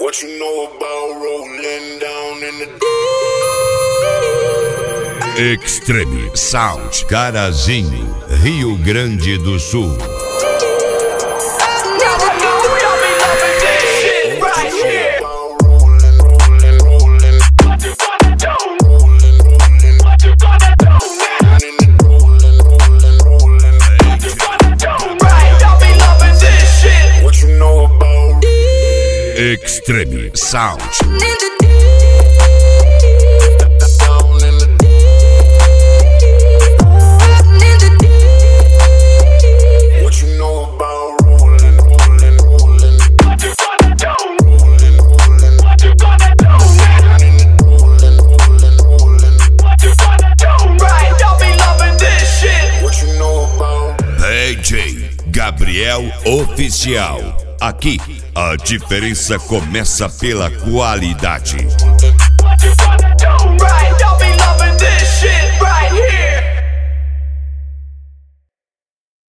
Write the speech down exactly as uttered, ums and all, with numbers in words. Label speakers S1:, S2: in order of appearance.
S1: What you know about rolling down in the
S2: Extreme Sound, Carazinho, Rio Grande do Sul. Extreme Sound. D J Gabriel Oficial. Aqui, a diferença começa pela qualidade.